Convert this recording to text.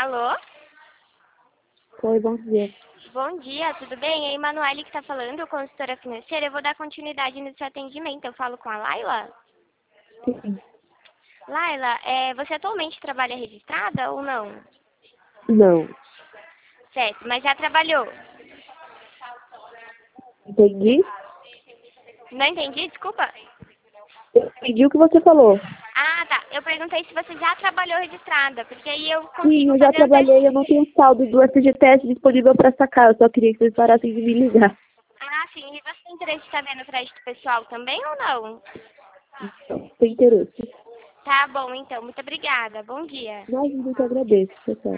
Alô? Oi, bom dia. Bom dia, tudo bem? É a Emanuele que está falando, consultora financeira. Eu vou dar continuidade no seu atendimento. Eu falo com a Laila? Sim. Laila, você atualmente trabalha registrada ou não? Não. Certo, mas já trabalhou? Entendi? Não entendi, desculpa. Eu entendi o que você falou. Ah, tá. Eu perguntei se você já trabalhou registrada, porque aí eu Sim, consigo eu já fazer um trabalhei, eu não teste. tenho saldo do FGTS disponível para sacar. Eu só queria que vocês parassem de me ligar. Ah, sim. E você tem interesse em saber no crédito pessoal também ou não? Não tem interesse. Tá bom, então. Muito obrigada. Bom dia. Imagina que eu agradeço, pessoal.